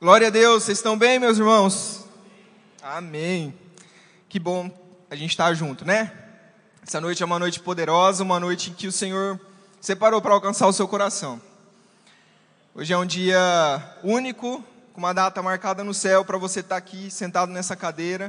Glória a Deus, vocês estão bem, meus irmãos? Amém. Que bom a gente estar junto, né? Essa noite é uma noite poderosa, uma noite em que o Senhor separou para alcançar o seu coração. Hoje é um dia único, com uma data marcada no céu para você estar aqui sentado nessa cadeira.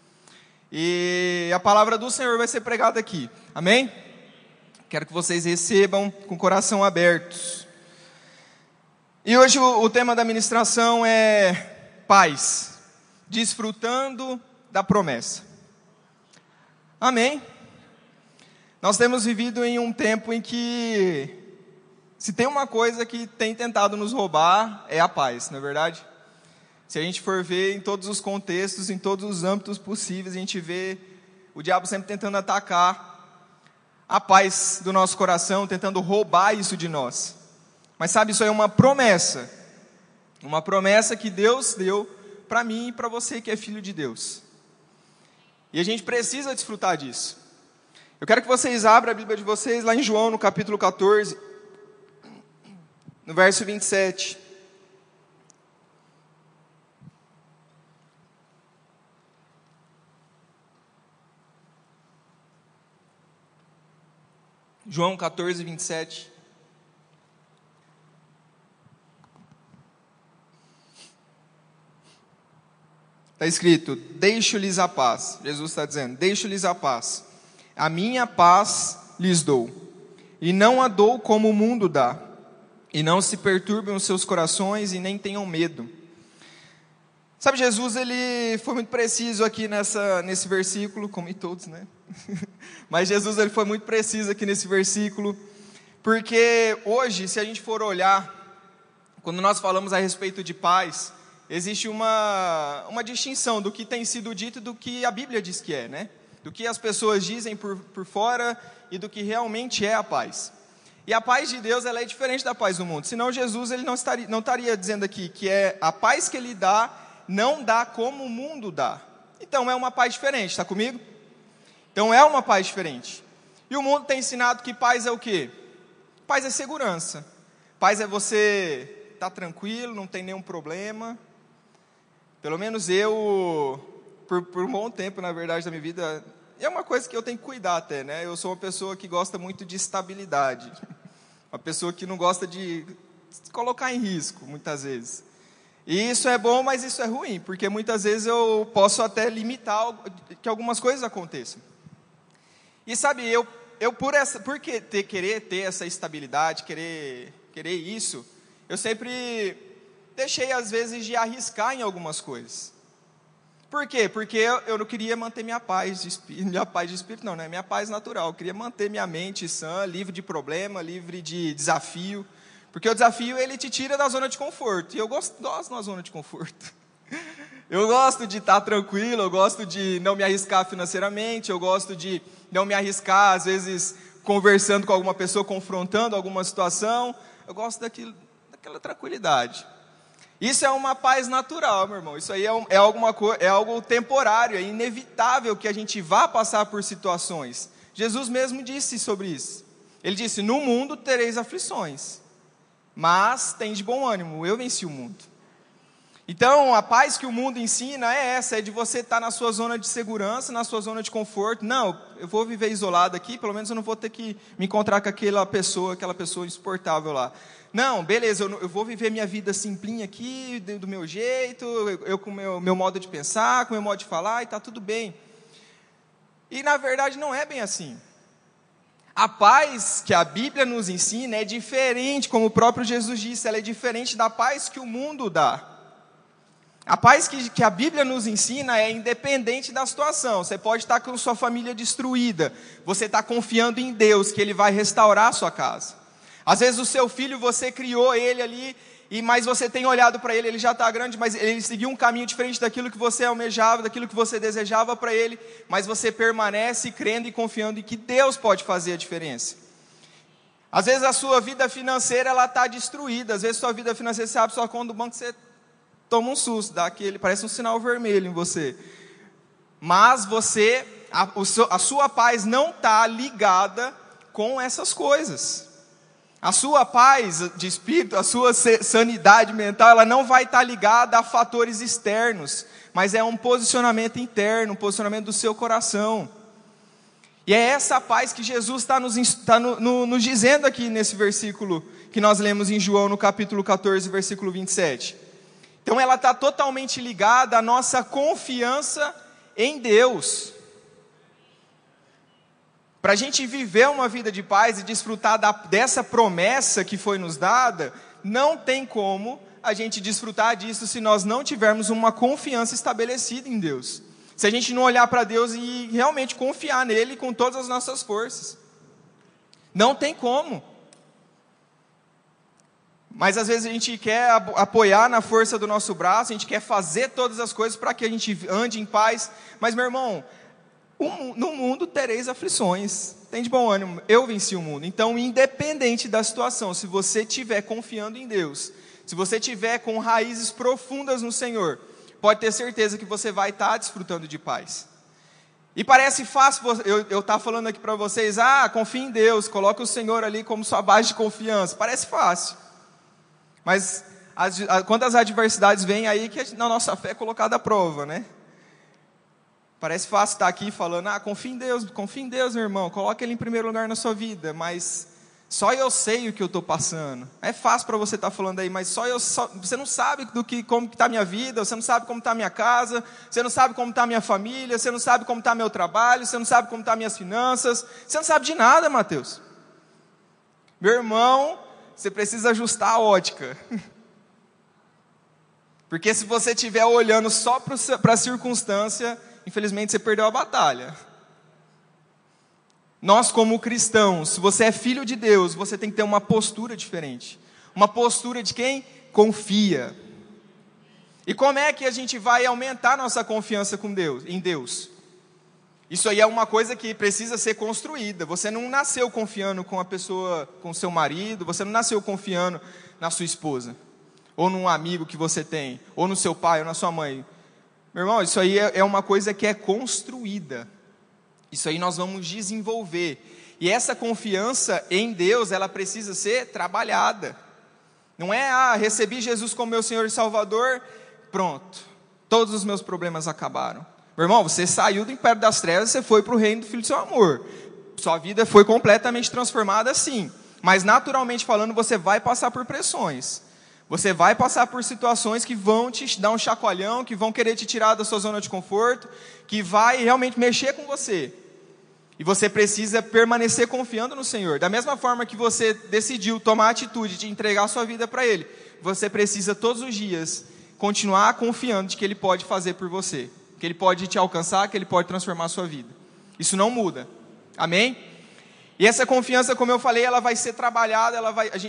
E a palavra do Senhor vai ser pregada aqui, amém? Quero que vocês recebam com o coração abertos. E hoje o tema da ministração é paz, desfrutando da promessa. Amém? Nós temos vivido em um tempo em que, se tem uma coisa que tem tentado nos roubar, é a paz, não é verdade? Se a gente for ver em todos os contextos, em todos os âmbitos possíveis, a gente vê o diabo sempre tentando atacar a paz do nosso coração, tentando roubar isso de nós. Mas sabe, isso é uma promessa que Deus deu para mim e para você que é filho de Deus. E a gente precisa desfrutar disso. Eu quero que vocês abram a Bíblia de vocês lá em João, no capítulo 14, no verso 27. João 14, 27. Está escrito, deixo-lhes a paz. Jesus está dizendo, deixo-lhes a paz. A minha paz lhes dou. E não a dou como o mundo dá. E não se perturbem os seus corações e nem tenham medo. Sabe, Jesus, ele foi muito preciso aqui nesse versículo, como em todos, né? Mas Jesus, ele foi muito preciso aqui nesse versículo, porque hoje, se a gente for olhar, quando nós falamos a respeito de paz, existe uma distinção do que tem sido dito e do que a Bíblia diz que é, né? Do que as pessoas dizem por fora e do que realmente é a paz. E a paz de Deus, ela é diferente da paz do mundo. Senão Jesus, ele não estaria dizendo aqui que é a paz que ele dá, não dá como o mundo dá. Então é uma paz diferente, está comigo? Então é uma paz diferente. E o mundo tem ensinado que paz é o quê? Paz é segurança. Paz é você estar tranquilo, não tem nenhum problema. Pelo menos eu, por um bom tempo, na verdade, da minha vida, é uma coisa que eu tenho que cuidar até, né? Eu sou uma pessoa que gosta muito de estabilidade. Uma pessoa que não gosta de se colocar em risco, muitas vezes. E isso é bom, mas isso é ruim, porque muitas vezes eu posso até limitar que algumas coisas aconteçam. E sabe, eu querer ter essa estabilidade, querer isso, eu sempre deixei às vezes de arriscar em algumas coisas. Por quê? Porque eu não queria manter minha paz de espírito, não, né? Minha paz natural. Eu queria manter minha mente sã, livre de problema, livre de desafio. Porque o desafio, ele te tira da zona de conforto. E eu gosto da zona de conforto. Eu gosto de estar tranquilo, eu gosto de não me arriscar financeiramente, eu gosto de não me arriscar, às vezes, conversando com alguma pessoa, confrontando alguma situação. Eu gosto daquela tranquilidade. Isso é uma paz natural, meu irmão. Isso aí é algo temporário, é inevitável que a gente vá passar por situações. Jesus mesmo disse sobre isso. Ele disse, no mundo tereis aflições, mas tem de bom ânimo, eu venci o mundo. Então, a paz que o mundo ensina é essa, é de você estar na sua zona de segurança, na sua zona de conforto. Não, eu vou viver isolado aqui, pelo menos eu não vou ter que me encontrar com aquela pessoa insuportável lá. Não, beleza, eu vou viver minha vida simplinha aqui, do meu jeito, eu com o meu modo de pensar, com o meu modo de falar, e está tudo bem. E na verdade não é bem assim. A paz que a Bíblia nos ensina é diferente, como o próprio Jesus disse, ela é diferente da paz que o mundo dá. A paz que a Bíblia nos ensina é independente da situação. Você pode estar com sua família destruída, você está confiando em Deus, que Ele vai restaurar a sua casa. Às vezes o seu filho, você criou ele ali, mas você tem olhado para ele já está grande, mas ele seguiu um caminho diferente daquilo que você almejava, daquilo que você desejava para ele, mas você permanece crendo e confiando em que Deus pode fazer a diferença. Às vezes a sua vida financeira está destruída, às vezes a sua vida financeira, você abre sua conta do banco, você toma um susto, parece um sinal vermelho em você. Mas a sua paz não está ligada com essas coisas. A sua paz de espírito, a sua sanidade mental, ela não vai estar ligada a fatores externos, mas é um posicionamento interno, um posicionamento do seu coração. E é essa paz que Jesus está nos dizendo aqui nesse versículo que nós lemos em João, no capítulo 14, versículo 27. Então ela está totalmente ligada à nossa confiança em Deus. Para a gente viver uma vida de paz e desfrutar dessa promessa que foi nos dada, não tem como a gente desfrutar disso se nós não tivermos uma confiança estabelecida em Deus. Se a gente não olhar para Deus e realmente confiar nele com todas as nossas forças. Não tem como. Mas às vezes a gente quer apoiar na força do nosso braço, a gente quer fazer todas as coisas para que a gente ande em paz. Mas, meu irmão, no mundo tereis aflições. Tem de bom ânimo, eu venci o mundo. Então, independente da situação, se você estiver confiando em Deus, se você estiver com raízes profundas no Senhor, pode ter certeza que você vai estar desfrutando de paz. E parece fácil eu estar falando aqui para vocês, confie em Deus, coloque o Senhor ali como sua base de confiança. Parece fácil. Mas quando as adversidades vêm aí, que a nossa fé é colocada à prova, né? Parece fácil estar aqui falando, confie em Deus, meu irmão, coloque Ele em primeiro lugar na sua vida, mas só eu sei o que eu estou passando. É fácil para você estar falando aí, mas você não sabe como está a minha vida, você não sabe como está a minha casa, você não sabe como está a minha família, você não sabe como está meu trabalho, você não sabe como estão minhas finanças, você não sabe de nada, Mateus. Meu irmão, você precisa ajustar a ótica. Porque se você estiver olhando só para a circunstância, infelizmente você perdeu a batalha. Nós como cristãos, se você é filho de Deus, você tem que ter uma postura diferente. Uma postura de quem confia. E como é que a gente vai aumentar nossa confiança em Deus? Isso aí é uma coisa que precisa ser construída. Você não nasceu confiando com a pessoa, com o seu marido, você não nasceu confiando na sua esposa, ou num amigo que você tem, ou no seu pai, ou na sua mãe. Meu irmão, isso aí é uma coisa que é construída. Isso aí nós vamos desenvolver. E essa confiança em Deus, ela precisa ser trabalhada. Não é, recebi Jesus como meu Senhor e Salvador, pronto, todos os meus problemas acabaram. Meu irmão, você saiu do império das trevas, você foi para o reino do Filho do seu amor. Sua vida foi completamente transformada, sim. Mas naturalmente falando, você vai passar por pressões. Você vai passar por situações que vão te dar um chacoalhão, que vão querer te tirar da sua zona de conforto, que vai realmente mexer com você. E você precisa permanecer confiando no Senhor. Da mesma forma que você decidiu tomar a atitude de entregar a sua vida para Ele, você precisa todos os dias continuar confiando de que Ele pode fazer por você. Que Ele pode te alcançar, que Ele pode transformar a sua vida. Isso não muda. Amém? E essa confiança, como eu falei, ela vai ser trabalhada, a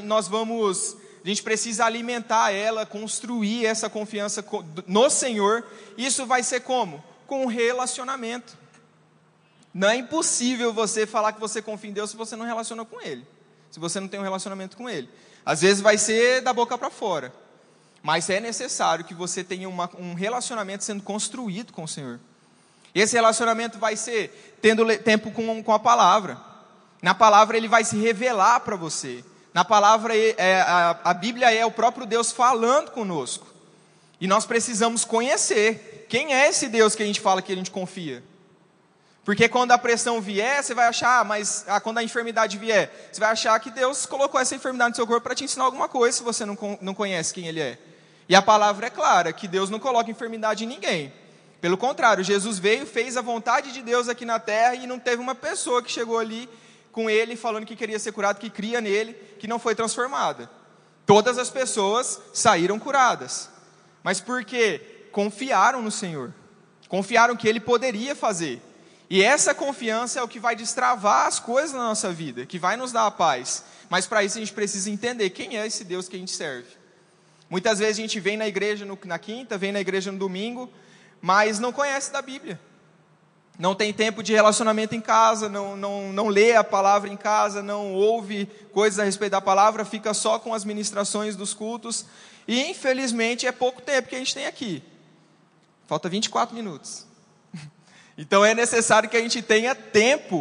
gente precisa alimentar ela, construir essa confiança no Senhor. Isso vai ser como? Com um relacionamento. Não é impossível você falar que você confia em Deus se você não relaciona com Ele. Se você não tem um relacionamento com Ele. Às vezes vai ser da boca para fora. Mas é necessário que você tenha um relacionamento sendo construído com o Senhor. E esse relacionamento vai ser tendo tempo com a palavra. Na palavra Ele vai se revelar para você. Na palavra, a Bíblia é o próprio Deus falando conosco. E nós precisamos conhecer quem é esse Deus que a gente fala que a gente confia. Porque quando a pressão vier, você vai achar, quando a enfermidade vier, você vai achar que Deus colocou essa enfermidade no seu corpo para te ensinar alguma coisa, se você não conhece quem Ele é. E a palavra é clara, que Deus não coloca enfermidade em ninguém. Pelo contrário, Jesus veio, fez a vontade de Deus aqui na terra e não teve uma pessoa que chegou ali com Ele falando que queria ser curado, que cria nele, que não foi transformada. Todas as pessoas saíram curadas. Mas por quê? Confiaram no Senhor. Confiaram que Ele poderia fazer. E essa confiança é o que vai destravar as coisas na nossa vida, que vai nos dar a paz. Mas para isso a gente precisa entender quem é esse Deus que a gente serve. Muitas vezes a gente vem na igreja na quinta, vem na igreja no domingo, mas não conhece da Bíblia. Não tem tempo de relacionamento em casa, não lê a palavra em casa, não ouve coisas a respeito da palavra, fica só com as ministrações dos cultos. E infelizmente é pouco tempo que a gente tem aqui. Falta 24 minutos. Então é necessário que a gente tenha tempo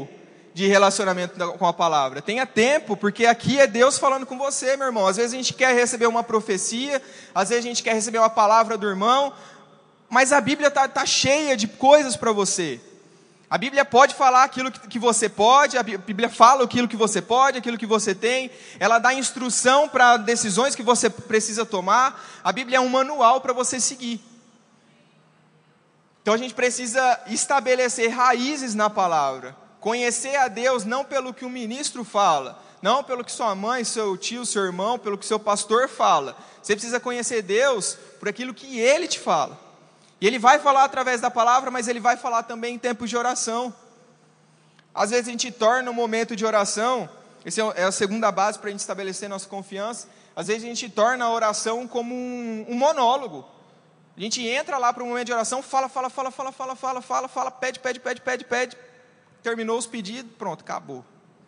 de relacionamento com a palavra. Tenha tempo, porque aqui é Deus falando com você, meu irmão. Às vezes a gente quer receber uma profecia, às vezes a gente quer receber uma palavra do irmão, mas a Bíblia tá cheia de coisas para você. A Bíblia pode falar aquilo que você pode, a Bíblia fala aquilo que você pode, aquilo que você tem, ela dá instrução para decisões que você precisa tomar, a Bíblia é um manual para você seguir. Então a gente precisa estabelecer raízes na palavra, conhecer a Deus não pelo que o ministro fala, não pelo que sua mãe, seu tio, seu irmão, pelo que seu pastor fala. Você precisa conhecer Deus por aquilo que Ele te fala. E Ele vai falar através da palavra, mas Ele vai falar também em tempos de oração. Às vezes a gente torna um momento de oração, essa é a segunda base para a gente estabelecer nossa confiança, às vezes a gente torna a oração como um monólogo. A gente entra lá para um momento de oração, fala, pede, terminou os pedidos, pronto, acabou.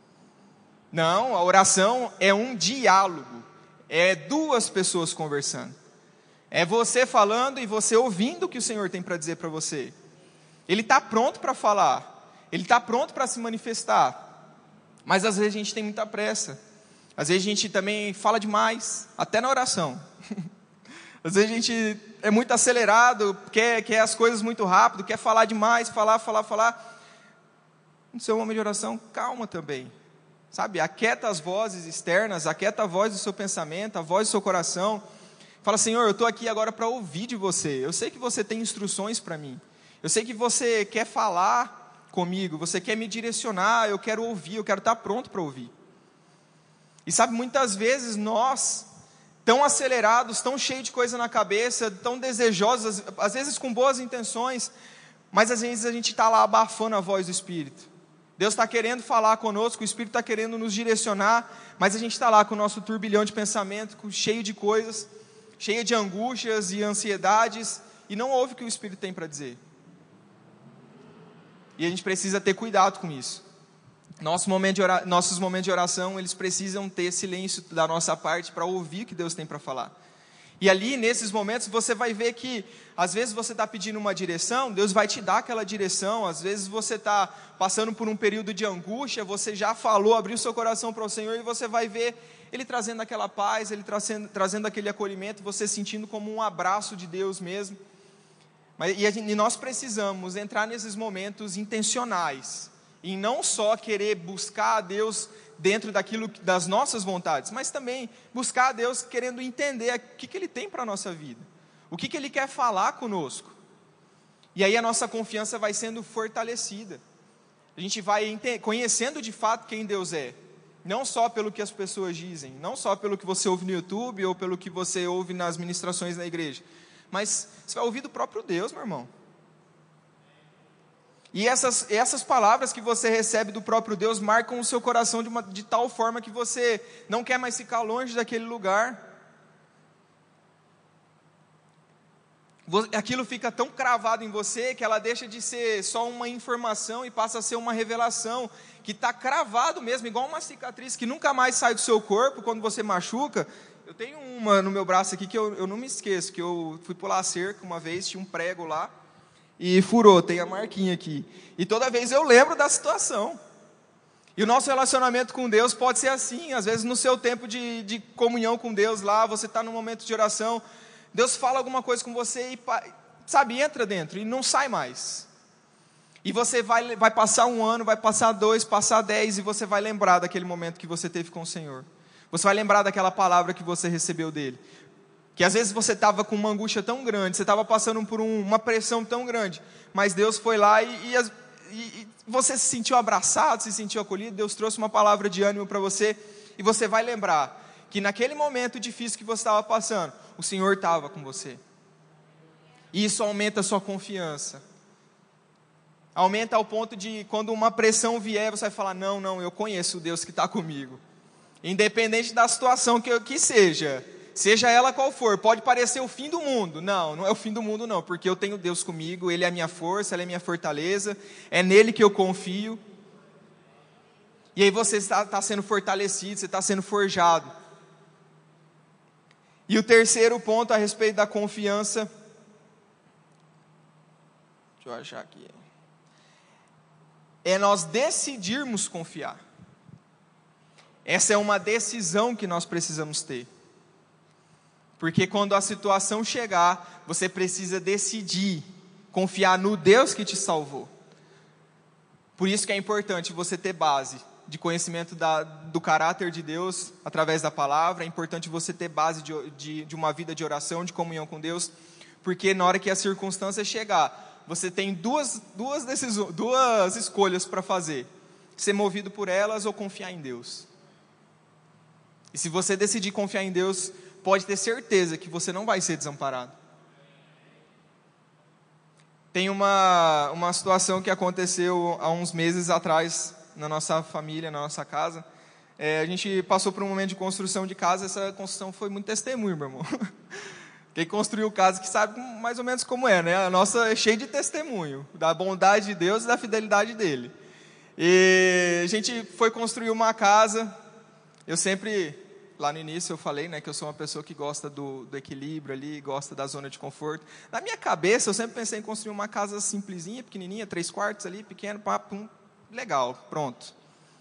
Não, a oração é um diálogo, é duas pessoas conversando. É você falando e você ouvindo o que o Senhor tem para dizer para você. Ele está pronto para falar, Ele está pronto para se manifestar, mas às vezes a gente tem muita pressa, às vezes a gente também fala demais, até na oração. Às vezes a gente é muito acelerado, quer as coisas muito rápido, quer falar demais, falar. No seu momento de oração, calma também. Sabe, aquieta as vozes externas, aquieta a voz do seu pensamento, a voz do seu coração. Fala, Senhor, eu estou aqui agora para ouvir de você. Eu sei que você tem instruções para mim. Eu sei que você quer falar comigo, você quer me direcionar, eu quero ouvir, eu quero estar pronto para ouvir. E sabe, muitas vezes nós, tão acelerados, tão cheios de coisa na cabeça, tão desejosos, às vezes com boas intenções, mas às vezes a gente está lá abafando a voz do Espírito. Deus está querendo falar conosco, o Espírito está querendo nos direcionar, mas a gente está lá com o nosso turbilhão de pensamento, cheio de coisas, cheio de angústias e ansiedades, e não ouve o que o Espírito tem para dizer. E a gente precisa ter cuidado com isso. Nossos momentos de oração, eles precisam ter silêncio da nossa parte para ouvir o que Deus tem para falar. E ali, nesses momentos, você vai ver que, às vezes você está pedindo uma direção, Deus vai te dar aquela direção. Às vezes você está passando por um período de angústia, você já falou, abriu seu coração para o Senhor, e você vai ver Ele trazendo aquela paz, Ele trazendo aquele acolhimento, você sentindo como um abraço de Deus mesmo. E nós precisamos entrar nesses momentos intencionais, em não só querer buscar a Deus dentro das nossas vontades, mas também buscar a Deus querendo entender o que Ele tem para a nossa vida, o que Ele quer falar conosco. E aí a nossa confiança vai sendo fortalecida, a gente vai conhecendo de fato quem Deus é, não só pelo que as pessoas dizem, não só pelo que você ouve no YouTube, ou pelo que você ouve nas ministrações da igreja, mas você vai ouvir do próprio Deus, meu irmão. E essas palavras que você recebe do próprio Deus marcam o seu coração de tal forma que você não quer mais ficar longe daquele lugar. Aquilo fica tão cravado em você que ela deixa de ser só uma informação e passa a ser uma revelação, que está cravado mesmo, igual uma cicatriz que nunca mais sai do seu corpo quando você machuca. Eu tenho uma no meu braço aqui que eu não me esqueço, que eu fui pular a cerca uma vez, tinha um prego lá, e furou, tem a marquinha aqui. E toda vez eu lembro da situação. E o nosso relacionamento com Deus pode ser assim. Às vezes no seu tempo de comunhão com Deus lá, você está num momento de oração, Deus fala alguma coisa com você e, sabe, entra dentro e não sai mais. E você vai passar 1 ano, vai passar 2, passar 10, e você vai lembrar daquele momento que você teve com o Senhor. Você vai lembrar daquela palavra que você recebeu dEle. Que às vezes você estava com uma angústia tão grande, você estava passando por uma pressão tão grande, mas Deus foi lá e você se sentiu abraçado, se sentiu acolhido, Deus trouxe uma palavra de ânimo para você, e você vai lembrar que naquele momento difícil que você estava passando, o Senhor estava com você. E isso aumenta a sua confiança. Aumenta ao ponto de, quando uma pressão vier, você vai falar, não, eu conheço o Deus que está comigo. Independente da situação que seja ela qual for, pode parecer o fim do mundo. Não é o fim do mundo não, porque eu tenho Deus comigo, Ele é a minha força, Ele é a minha fortaleza, é nele que eu confio. E aí você está sendo fortalecido, você está sendo forjado. E o terceiro ponto a respeito da confiança, deixa eu achar aqui. é nós decidirmos confiar. Essa é uma decisão que nós precisamos ter. Porque quando a situação chegar, você precisa decidir confiar no Deus que te salvou. Por isso que é importante você ter base de conhecimento do caráter de Deus através da palavra. É importante você ter base de uma vida de oração, de comunhão com Deus. Porque na hora que a circunstância chegar, você tem duas escolhas para fazer. Ser movido por elas ou confiar em Deus. E se você decidir confiar em Deus, pode ter certeza que você não vai ser desamparado. Tem uma situação que aconteceu há uns meses atrás na nossa família, na nossa casa. A gente passou por um momento de construção de casa. Essa construção foi muito testemunho, meu irmão. Quem construiu casa que sabe mais ou menos como é, né? A nossa é cheia de testemunho da bondade de Deus e da fidelidade dele. E a gente foi construir uma casa. Eu sempre, lá no início eu falei, né, que eu sou uma pessoa que gosta do equilíbrio ali, gosta da zona de conforto. Na minha cabeça eu sempre pensei em construir uma casa simplesinha, pequenininha, 3 quartos ali, pequeno, pum, legal, pronto.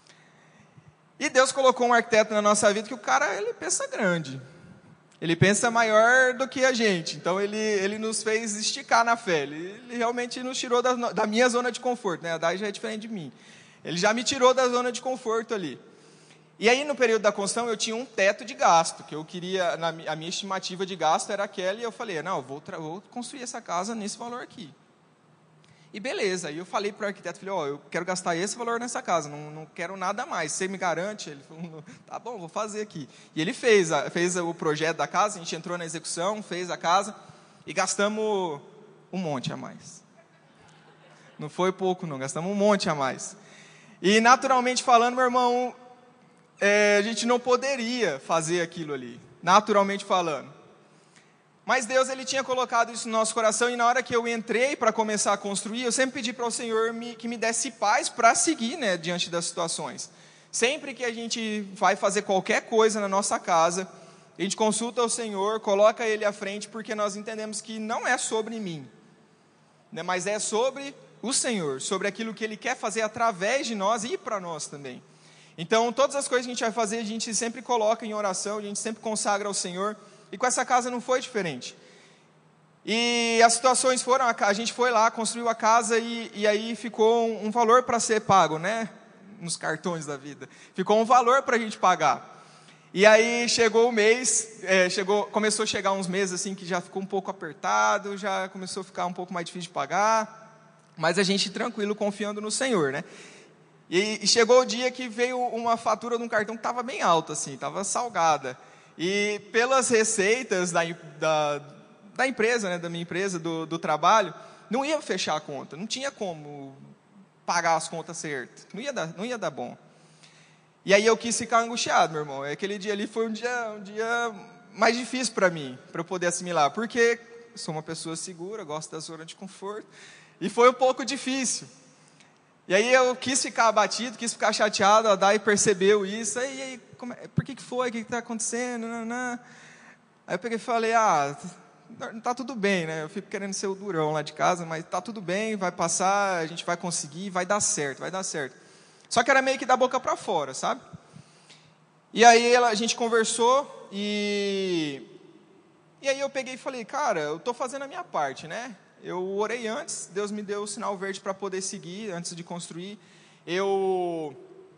E Deus colocou um arquiteto na nossa vida que o cara, ele pensa grande. Ele pensa maior do que a gente. Então ele nos fez esticar na fé. Ele realmente nos tirou da minha zona de conforto, né? A Dai já é diferente de mim. Ele já me tirou da zona de conforto ali. E aí, no período da construção, eu tinha um teto de gasto, que eu queria, a minha estimativa de gasto era aquela, e eu falei, não, eu vou construir essa casa nesse valor aqui. E beleza, aí eu falei para o arquiteto, falei, eu quero gastar esse valor nessa casa, não quero nada mais, você me garante? Ele falou, tá bom, vou fazer aqui. E ele fez o projeto da casa, a gente entrou na execução, fez a casa, e gastamos um monte a mais. Não foi pouco não, gastamos um monte a mais. E naturalmente falando, meu irmão, a gente não poderia fazer aquilo ali, naturalmente falando. Mas Deus, Ele tinha colocado isso no nosso coração, e na hora que eu entrei para começar a construir, eu sempre pedi para o Senhor que me desse paz para seguir, né, diante das situações. Sempre que a gente vai fazer qualquer coisa na nossa casa, a gente consulta o Senhor, coloca Ele à frente, porque nós entendemos que não é sobre mim, né, mas é sobre o Senhor, sobre aquilo que Ele quer fazer através de nós e para nós também. Então, todas as coisas que a gente vai fazer, a gente sempre coloca em oração, a gente sempre consagra ao Senhor, e com essa casa não foi diferente. E as situações foram, a gente foi lá, construiu a casa, e aí ficou um valor para ser pago, né? Nos cartões da vida. Ficou um valor para a gente pagar. E aí chegou o mês, começou a chegar uns meses assim que já ficou um pouco apertado, já começou a ficar um pouco mais difícil de pagar, mas a gente tranquilo, confiando no Senhor, né? E chegou o dia que veio uma fatura de um cartão que estava bem alta, assim, estava salgada. E pelas receitas da empresa, né, da minha empresa, do trabalho, não ia fechar a conta, não tinha como pagar as contas certas, não ia dar bom. E aí eu quis ficar angustiado, meu irmão. Aquele dia ali foi um dia mais difícil para mim, para eu poder assimilar, porque sou uma pessoa segura, gosto da zona de conforto, e foi um pouco difícil. E aí eu quis ficar abatido, quis ficar chateado, a Dai percebeu isso, aí por que foi, o que está acontecendo, Aí eu peguei e falei, tá tudo bem, né, eu fico querendo ser o durão lá de casa, mas tá tudo bem, vai passar, a gente vai conseguir, vai dar certo. Só que era meio que da boca para fora, sabe? E aí a gente conversou, e aí eu peguei e falei, cara, eu estou fazendo a minha parte, né? Eu orei antes, Deus me deu o sinal verde para poder seguir, antes de construir. Eu,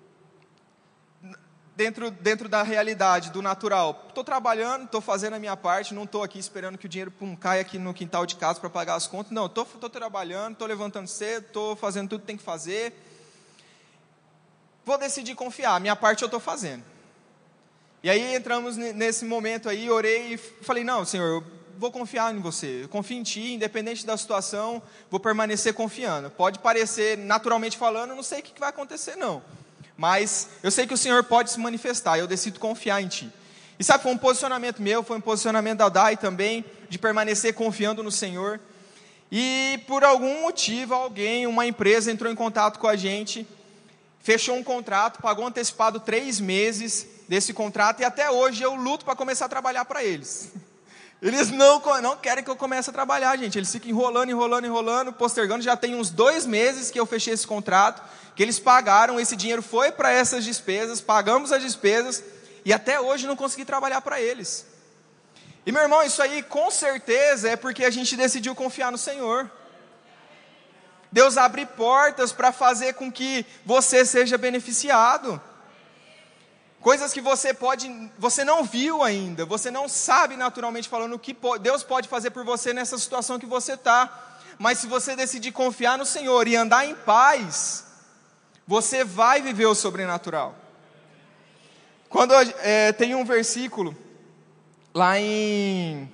dentro da realidade, do natural, estou trabalhando, estou fazendo a minha parte, não estou aqui esperando que o dinheiro caia aqui no quintal de casa para pagar as contas. Não, estou trabalhando, estou levantando cedo, estou fazendo tudo que tem que fazer. Vou decidir confiar, a minha parte eu estou fazendo. E aí entramos nesse momento aí, orei e falei, não, Senhor, vou confiar em você, eu confio em ti, independente da situação, vou permanecer confiando. Pode parecer, naturalmente falando, não sei o que vai acontecer não, mas eu sei que o Senhor pode se manifestar, eu decido confiar em ti. E sabe, foi um posicionamento meu, foi um posicionamento da Dai também, de permanecer confiando no Senhor. E por algum motivo, uma empresa entrou em contato com a gente, fechou um contrato, pagou antecipado 3 meses desse contrato, e até hoje eu luto para começar a trabalhar para eles. Eles não querem que eu comece a trabalhar, gente. Eles ficam enrolando, postergando. Já tem uns 2 meses que eu fechei esse contrato, que eles pagaram, esse dinheiro foi para essas despesas, pagamos as despesas, e até hoje não consegui trabalhar para eles. E meu irmão, isso aí com certeza é porque a gente decidiu confiar no Senhor. Deus abre portas para fazer com que você seja beneficiado. Coisas que você não viu ainda, você não sabe naturalmente falando o que Deus pode fazer por você nessa situação que você está. Mas se você decidir confiar no Senhor e andar em paz, você vai viver o sobrenatural. Quando tem um versículo lá em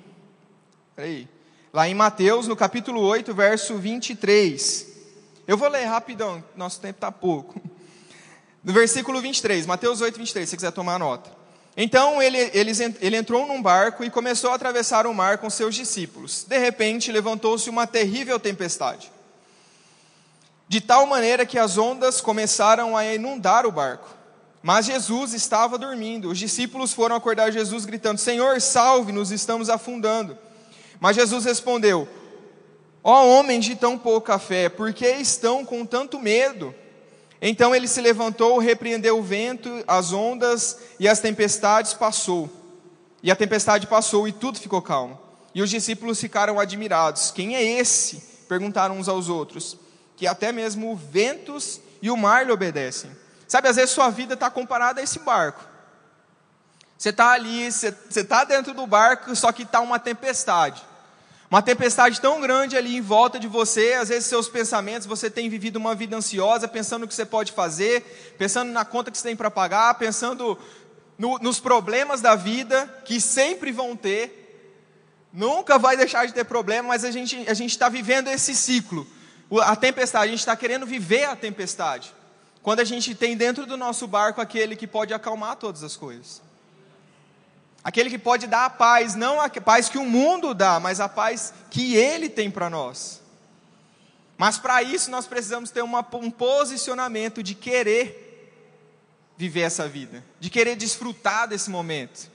Mateus, no capítulo 8, verso 23. Eu vou ler rapidão, nosso tempo está pouco. No versículo 23, Mateus 8, 23, se você quiser tomar nota. Então ele entrou num barco e começou a atravessar o mar com seus discípulos. De repente levantou-se uma terrível tempestade, de tal maneira que as ondas começaram a inundar o barco. Mas Jesus estava dormindo. Os discípulos foram acordar Jesus gritando: Senhor, salve-nos, estamos afundando. Mas Jesus respondeu: ó homens de tão pouca fé, por que estão com tanto medo? Então ele se levantou, repreendeu o vento, as ondas e as tempestades passou. E a tempestade passou e tudo ficou calmo. E os discípulos ficaram admirados. Quem é esse? Perguntaram uns aos outros. Que até mesmo os ventos e o mar lhe obedecem. Sabe, às vezes sua vida está comparada a esse barco. Você está ali, você está dentro do barco, só que está uma tempestade. Uma tempestade tão grande ali em volta de você, às vezes seus pensamentos, você tem vivido uma vida ansiosa, pensando no que você pode fazer, pensando na conta que você tem para pagar, pensando nos problemas da vida, que sempre vão ter, nunca vai deixar de ter problema, mas a gente está vivendo esse ciclo, a tempestade, a gente está querendo viver a tempestade, quando a gente tem dentro do nosso barco aquele que pode acalmar todas as coisas. Aquele que pode dar a paz, não a paz que o mundo dá, mas a paz que Ele tem para nós. Mas para isso nós precisamos ter um posicionamento de querer viver essa vida, de querer desfrutar desse momento.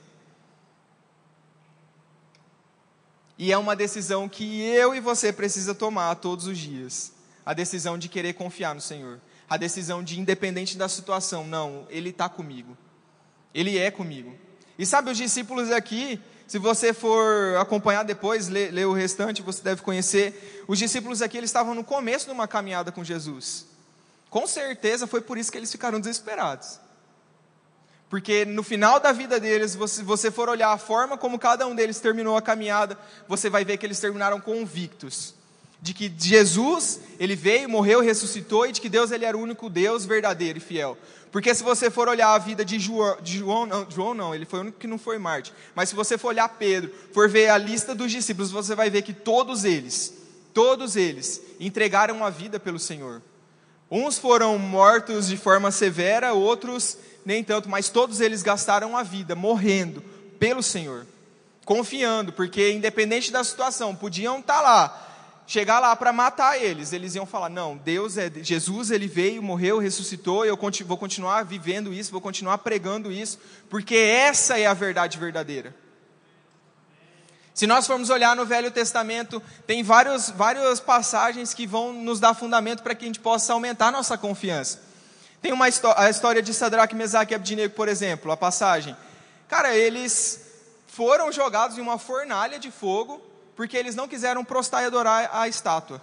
E é uma decisão que eu e você precisa tomar todos os dias. A decisão de querer confiar no Senhor. A decisão de, independente da situação, não, Ele está comigo. Ele é comigo. E sabe, os discípulos aqui, se você for acompanhar depois, ler o restante, você deve conhecer, os discípulos aqui, eles estavam no começo de uma caminhada com Jesus. Com certeza foi por isso que eles ficaram desesperados. Porque no final da vida deles, se você for olhar a forma como cada um deles terminou a caminhada, você vai ver que eles terminaram convictos de que Jesus, Ele veio, morreu, ressuscitou, e de que Deus, Ele era o único Deus verdadeiro e fiel. Porque se você for olhar a vida de João não, ele foi o único que não foi Marte. Mas se você for olhar Pedro, for ver a lista dos discípulos, você vai ver que todos eles entregaram a vida pelo Senhor. Uns foram mortos de forma severa, outros nem tanto, mas todos eles gastaram a vida morrendo pelo Senhor, confiando, porque independente da situação, podiam estar lá, chegar lá para matar eles iam falar: não, Jesus, Ele veio, morreu, ressuscitou, eu vou continuar vivendo isso, vou continuar pregando isso, porque essa é a verdade verdadeira. Se nós formos olhar no Velho Testamento, tem várias passagens que vão nos dar fundamento para que a gente possa aumentar a nossa confiança. Tem a história de Sadraque, Mesaque e Abdinego, por exemplo, a passagem. Cara, eles foram jogados em uma fornalha de fogo, porque eles não quiseram prostrar e adorar a estátua.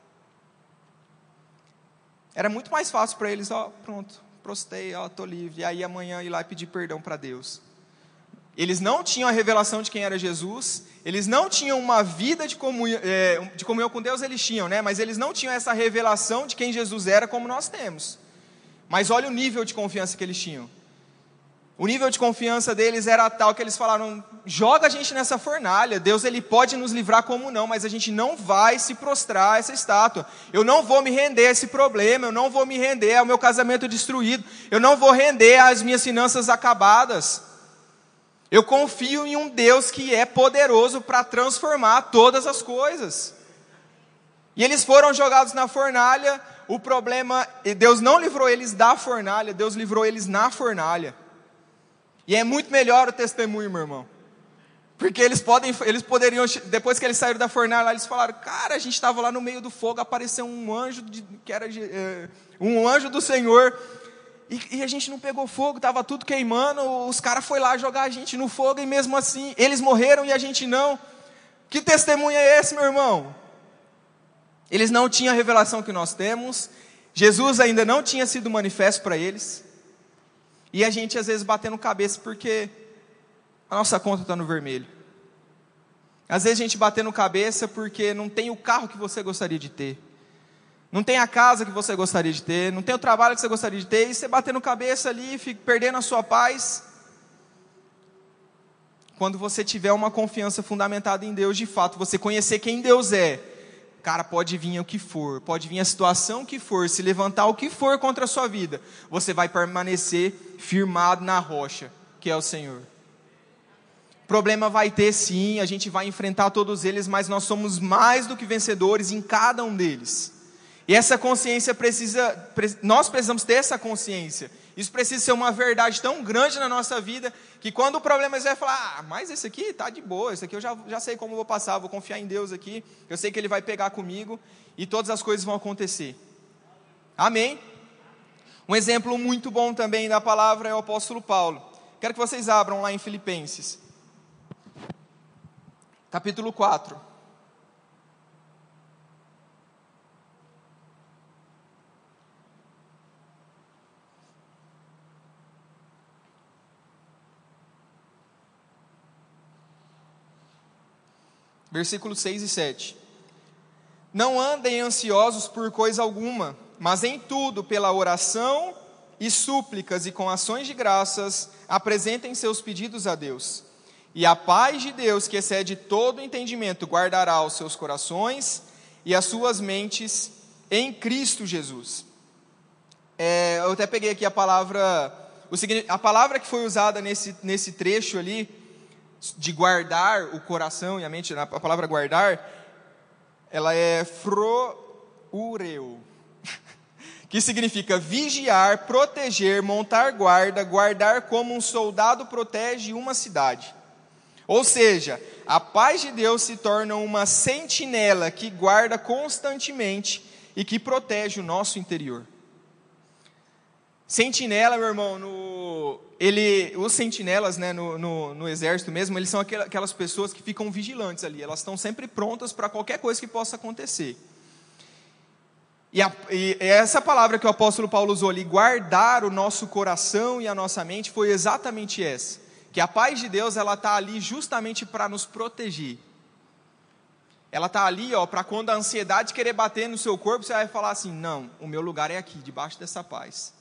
Era muito mais fácil para eles, pronto, prostrei, estou livre, e aí amanhã ir lá e pedir perdão para Deus. Eles não tinham a revelação de quem era Jesus, eles não tinham uma vida de comunhão com Deus, eles tinham, né? Mas eles não tinham essa revelação de quem Jesus era como nós temos. Mas olha o nível de confiança que eles tinham. O nível de confiança deles era tal que eles falaram: joga a gente nessa fornalha, Deus, Ele pode nos livrar como não, mas a gente não vai se prostrar a essa estátua. Eu não vou me render a esse problema, eu não vou me render ao meu casamento destruído, eu não vou render às minhas finanças acabadas. Eu confio em um Deus que é poderoso para transformar todas as coisas. E eles foram jogados na fornalha. O problema, Deus não livrou eles da fornalha, Deus livrou eles na fornalha. E é muito melhor o testemunho, meu irmão. Porque eles poderiam, depois que eles saíram da fornalha lá, eles falaram, cara, a gente estava lá no meio do fogo, apareceu um anjo, um anjo do Senhor, e a gente não pegou fogo, estava tudo queimando, os caras foram lá jogar a gente no fogo, e mesmo assim, eles morreram e a gente não. Que testemunho é esse, meu irmão? Eles não tinham a revelação que nós temos, Jesus ainda não tinha sido manifesto para eles, e a gente às vezes batendo cabeça porque a nossa conta está no vermelho. Às vezes a gente batendo cabeça porque não tem o carro que você gostaria de ter, não tem a casa que você gostaria de ter, não tem o trabalho que você gostaria de ter, e você batendo cabeça ali, fica perdendo a sua paz. Quando você tiver uma confiança fundamentada em Deus, de fato, você conhecer quem Deus é, cara, pode vir o que for, pode vir a situação que for, se levantar o que for contra a sua vida, você vai permanecer firmado na rocha, que é o Senhor. Problema vai ter sim, a gente vai enfrentar todos eles, mas nós somos mais do que vencedores em cada um deles. E essa consciência nós precisamos ter essa consciência. Isso precisa ser uma verdade tão grande na nossa vida, que quando o problema você vai falar, mas esse aqui está de boa, esse aqui eu já sei como eu vou passar, vou confiar em Deus aqui, eu sei que Ele vai pegar comigo, e todas as coisas vão acontecer. Amém? Um exemplo muito bom também da palavra é o apóstolo Paulo. Quero que vocês abram lá em Filipenses, capítulo 4. Versículos 6 e 7. Não andem ansiosos por coisa alguma, mas em tudo, pela oração e súplicas e com ações de graças, apresentem seus pedidos a Deus. E a paz de Deus, que excede todo entendimento, guardará os seus corações e as suas mentes em Cristo Jesus. Eu até peguei aqui a palavra que foi usada nesse trecho ali, de guardar o coração e a mente, a palavra guardar, ela é froureu, que significa vigiar, proteger, montar guarda, guardar como um soldado protege uma cidade. Ou seja, a paz de Deus se torna uma sentinela que guarda constantemente e que protege o nosso interior. Sentinela, meu irmão, os sentinelas, né, no exército mesmo, eles são aquelas pessoas que ficam vigilantes ali, elas estão sempre prontas para qualquer coisa que possa acontecer. E essa palavra que o apóstolo Paulo usou ali, guardar o nosso coração e a nossa mente, foi exatamente essa, que a paz de Deus, ela está ali justamente para nos proteger. Ela está ali, para quando a ansiedade querer bater no seu corpo, você vai falar assim, não, o meu lugar é aqui, debaixo dessa paz.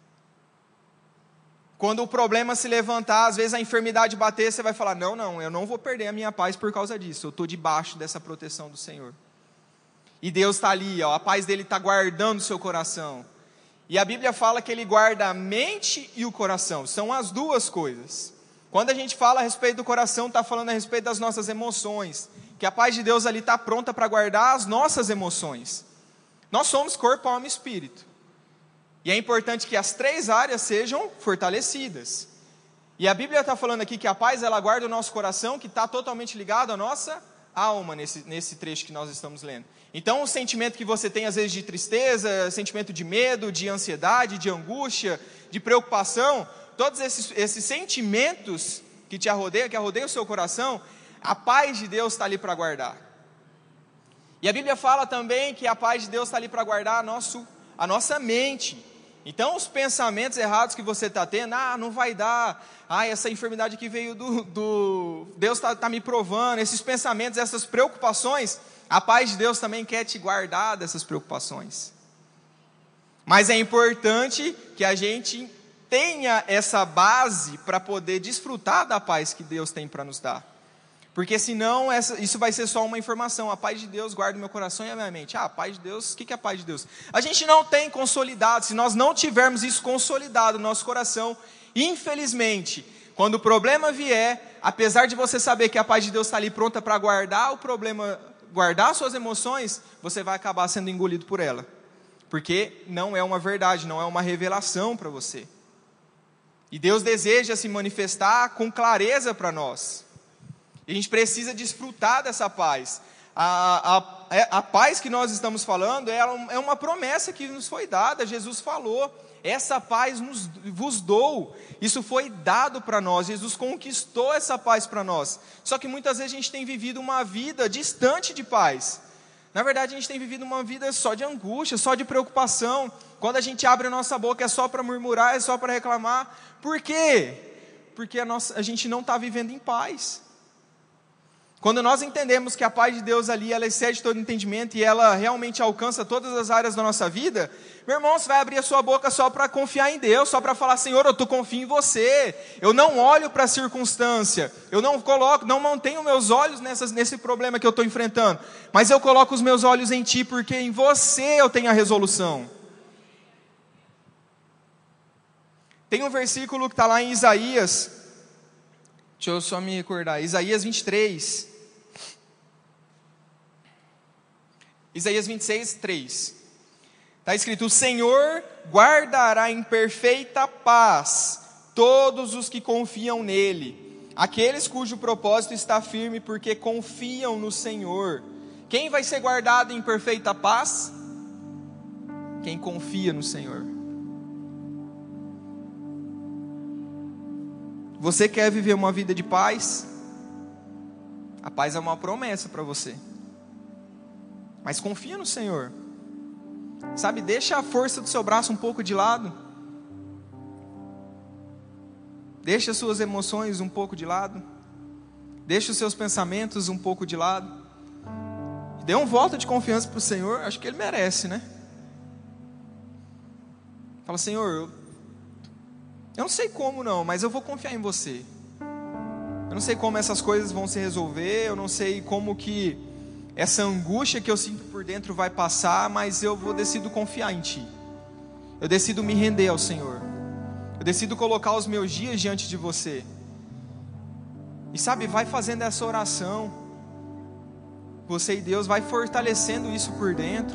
Quando o problema se levantar, às vezes a enfermidade bater, você vai falar, não, eu não vou perder a minha paz por causa disso, eu estou debaixo dessa proteção do Senhor. E Deus está ali, a paz dele está guardando o seu coração. E a Bíblia fala que Ele guarda a mente e o coração, são as duas coisas. Quando a gente fala a respeito do coração, está falando a respeito das nossas emoções, que a paz de Deus ali está pronta para guardar as nossas emoções. Nós somos corpo, alma e espírito. E é importante que as três áreas sejam fortalecidas. E a Bíblia está falando aqui que a paz, ela guarda o nosso coração, que está totalmente ligado à nossa alma, nesse trecho que nós estamos lendo. Então, o sentimento que você tem, às vezes, de tristeza, sentimento de medo, de ansiedade, de angústia, de preocupação, todos esses sentimentos que arrodeiam o seu coração, a paz de Deus está ali para guardar. E a Bíblia fala também que a paz de Deus está ali para guardar a nossa mente. Então, os pensamentos errados que você está tendo, não vai dar, essa enfermidade que veio Deus está me provando, esses pensamentos, essas preocupações, a paz de Deus também quer te guardar dessas preocupações. Mas é importante que a gente tenha essa base para poder desfrutar da paz que Deus tem para nos dar. Porque senão isso vai ser só uma informação. A paz de Deus guarda o meu coração e a minha mente. A paz de Deus, o que é a paz de Deus? A gente não tem consolidado. Se nós não tivermos isso consolidado no nosso coração, infelizmente, quando o problema vier, apesar de você saber que a paz de Deus está ali pronta para guardar o problema, guardar suas emoções, você vai acabar sendo engolido por ela. Porque não é uma verdade, não é uma revelação para você. E Deus deseja se manifestar com clareza para nós. E a gente precisa desfrutar dessa paz. A paz que nós estamos falando é uma promessa que nos foi dada. Jesus falou: essa paz vos dou. Isso foi dado para nós. Jesus conquistou essa paz para nós. Só que muitas vezes a gente tem vivido uma vida distante de paz. Na verdade, a gente tem vivido uma vida só de angústia, só de preocupação. Quando a gente abre a nossa boca é só para murmurar, é só para reclamar. Por quê? Porque a gente não está vivendo em paz. Quando nós entendemos que a paz de Deus ali, ela excede todo entendimento e ela realmente alcança todas as áreas da nossa vida, meu irmão, você vai abrir a sua boca só para confiar em Deus, só para falar: Senhor, eu confio em você, eu não olho para a circunstância, eu não mantenho meus olhos nesse problema que eu estou enfrentando, mas eu coloco os meus olhos em Ti, porque em você eu tenho a resolução. Tem um versículo que está lá em Isaías, deixa eu só me recordar, Isaías 23, Isaías 26, 3. Está escrito: o Senhor guardará em perfeita paz todos os que confiam nele, aqueles cujo propósito está firme porque confiam no Senhor. Quem vai ser guardado em perfeita paz? Quem confia no Senhor. Você quer viver uma vida de paz? A paz é uma promessa para você. Mas confia no Senhor. Sabe, deixa a força do seu braço um pouco de lado. Deixa as suas emoções um pouco de lado. Deixa os seus pensamentos um pouco de lado. Dê um voto de confiança para o Senhor, acho que Ele merece, né? Fala: Senhor, eu não sei como não, mas eu vou confiar em você. Eu não sei como essas coisas vão se resolver, eu não sei como que essa angústia que eu sinto por dentro vai passar, mas eu decido confiar em Ti. Eu decido me render ao Senhor. Eu decido colocar os meus dias diante de você. E sabe, vai fazendo essa oração. Você e Deus vai fortalecendo isso por dentro.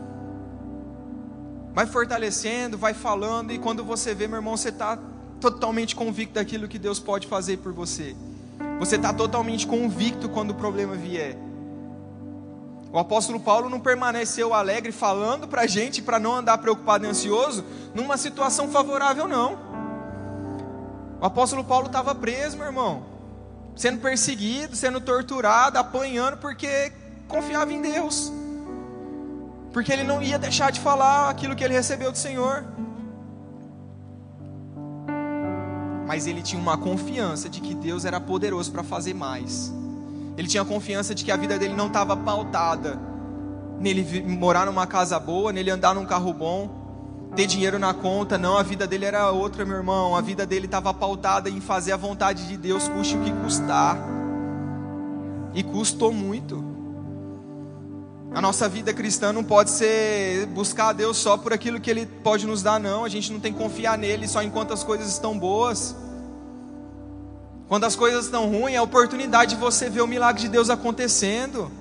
Vai fortalecendo, vai falando, e quando você vê, meu irmão, você está totalmente convicto daquilo que Deus pode fazer por você. Você está totalmente convicto quando o problema vier. O apóstolo Paulo não permaneceu alegre falando para a gente para não andar preocupado e ansioso numa situação favorável, não. O apóstolo Paulo estava preso, meu irmão, sendo perseguido, sendo torturado, apanhando, porque confiava em Deus, porque ele não ia deixar de falar aquilo que ele recebeu do Senhor. Mas ele tinha uma confiança de que Deus era poderoso para fazer mais. Ele tinha confiança de que a vida dele não estava pautada nele morar numa casa boa, nele andar num carro bom, ter dinheiro na conta. Não, a vida dele era outra, meu irmão. A vida dele estava pautada em fazer a vontade de Deus, custe o que custar. E custou muito. A nossa vida cristã não pode ser buscar a Deus só por aquilo que Ele pode nos dar, não. A gente não tem que confiar nele só enquanto as coisas estão boas. Quando as coisas estão ruins, é a oportunidade de você ver o milagre de Deus acontecendo.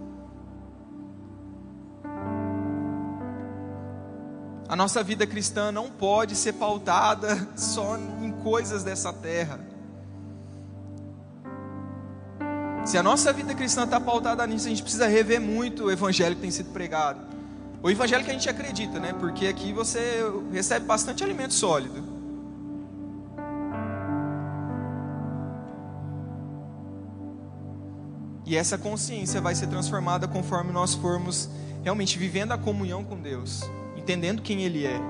A nossa vida cristã não pode ser pautada só em coisas dessa terra. Se a nossa vida cristã está pautada nisso, a gente precisa rever muito o evangelho que tem sido pregado. O evangelho que a gente acredita, né? Porque aqui você recebe bastante alimento sólido. E essa consciência vai ser transformada conforme nós formos realmente vivendo a comunhão com Deus, entendendo quem Ele é,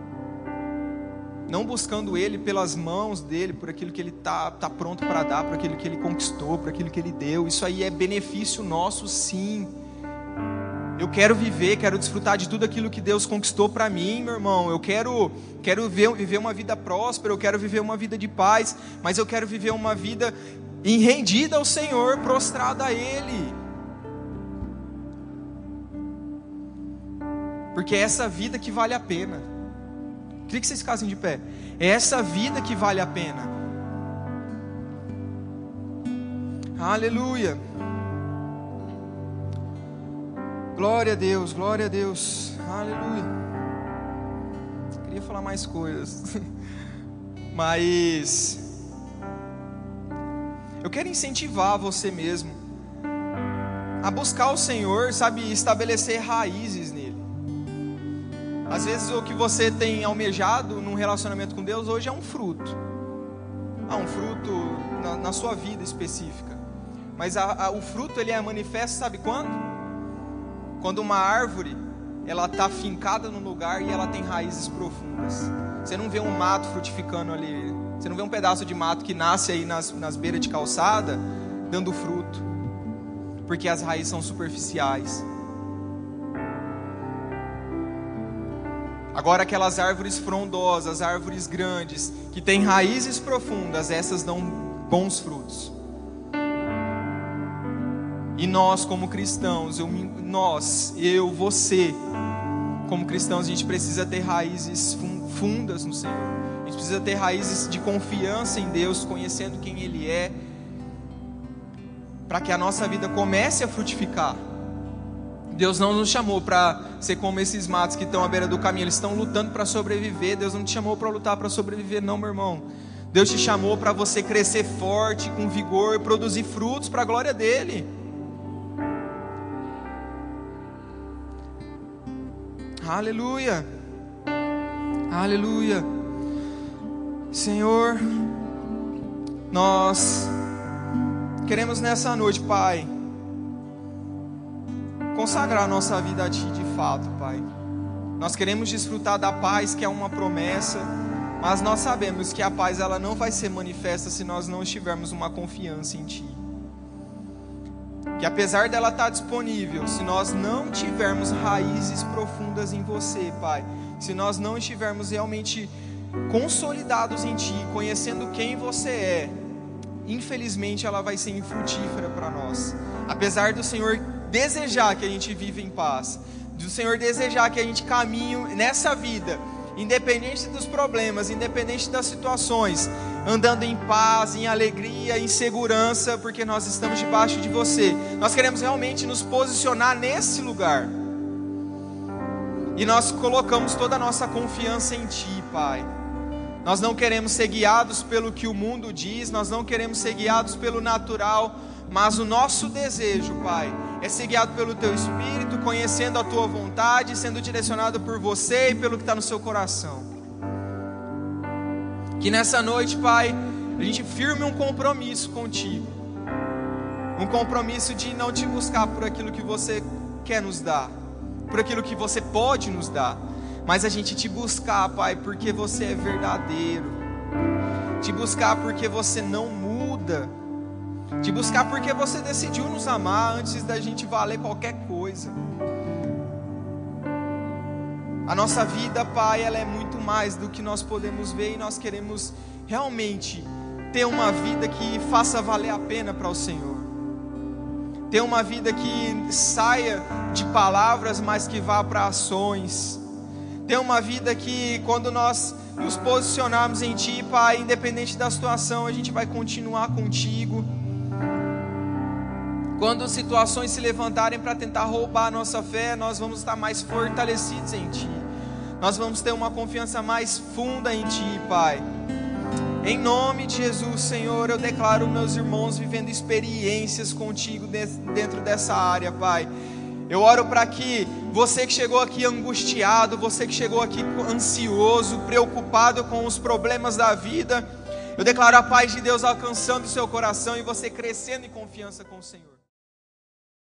não buscando Ele pelas mãos dEle, por aquilo que Ele tá pronto para dar, por aquilo que Ele conquistou, por aquilo que Ele deu. Isso aí é benefício nosso, sim. Eu quero viver, quero desfrutar de tudo aquilo que Deus conquistou para mim, meu irmão. Eu quero viver uma vida próspera, eu quero viver uma vida de paz, mas eu quero viver uma vida rendida ao Senhor, prostrada a Ele. Porque é essa vida que vale a pena. Queria que vocês ficassem de pé. É essa vida que vale a pena. Aleluia. Glória a Deus, glória a Deus. Aleluia. Queria falar mais coisas. Mas Eu quero incentivar você mesmo a buscar o Senhor, sabe, estabelecer raízes nele. Às vezes o que você tem almejado num relacionamento com Deus hoje é um fruto. Um fruto na sua vida específica. Mas o fruto ele é manifesto, sabe quando? Quando uma árvore, ela está fincada no lugar e ela tem raízes profundas. Você não vê um mato frutificando ali. Você não vê um pedaço de mato que nasce aí nas beiras de calçada, dando fruto. Porque as raízes são superficiais. Agora aquelas árvores frondosas, árvores grandes, que têm raízes profundas, essas dão bons frutos. E nós como cristãos, você, como cristãos, a gente precisa ter raízes fundas no Senhor. A gente precisa ter raízes de confiança em Deus, conhecendo quem Ele é, para que a nossa vida comece a frutificar. Deus não nos chamou para ser como esses matos que estão à beira do caminho. Eles estão lutando para sobreviver. Deus não te chamou para lutar para sobreviver, não, meu irmão. Deus te chamou para você crescer forte, com vigor, produzir frutos para a glória dEle. Aleluia. Aleluia. Senhor, nós queremos nessa noite, Pai, consagrar a nossa vida a Ti de fato, Pai. Nós queremos desfrutar da paz que é uma promessa, mas nós sabemos que a paz ela não vai ser manifesta se nós não tivermos uma confiança em Ti. Que apesar dela estar disponível, se nós não tivermos raízes profundas em Você, Pai, se nós não estivermos realmente consolidados em Ti, conhecendo quem Você é, infelizmente ela vai ser infrutífera para nós. Apesar do Senhor desejar que a gente viva em paz, do Senhor desejar que a gente caminhe nessa vida, independente dos problemas, independente das situações, andando em paz, em alegria, em segurança, porque nós estamos debaixo de Você. Nós queremos realmente nos posicionar nesse lugar, e nós colocamos toda a nossa confiança em Ti, Pai. Nós não queremos ser guiados pelo que o mundo diz, nós não queremos ser guiados pelo natural, mas o nosso desejo, Pai, é ser guiado pelo Teu Espírito, conhecendo a Tua vontade, sendo direcionado por Você e pelo que está no seu coração. Que nessa noite, Pai, a gente firme um compromisso contigo. Um compromisso de não Te buscar por aquilo que Você quer nos dar, por aquilo que Você pode nos dar, mas a gente Te buscar, Pai, porque Você é verdadeiro. Te buscar porque Você não muda. Te buscar porque Você decidiu nos amar antes da gente valer qualquer coisa. A nossa vida, Pai, ela é muito mais do que nós podemos ver, e nós queremos realmente ter uma vida que faça valer a pena para o Senhor. Ter uma vida que saia de palavras, mas que vá para ações. Ter uma vida que, quando nós nos posicionarmos em Ti, Pai, independente da situação, a gente vai continuar contigo. Quando situações se levantarem para tentar roubar a nossa fé, nós vamos estar mais fortalecidos em Ti. Nós vamos ter uma confiança mais funda em Ti, Pai. Em nome de Jesus, Senhor, eu declaro meus irmãos vivendo experiências contigo dentro dessa área, Pai. Eu oro para que você que chegou aqui angustiado, você que chegou aqui ansioso, preocupado com os problemas da vida, eu declaro a paz de Deus alcançando o seu coração e você crescendo em confiança com o Senhor.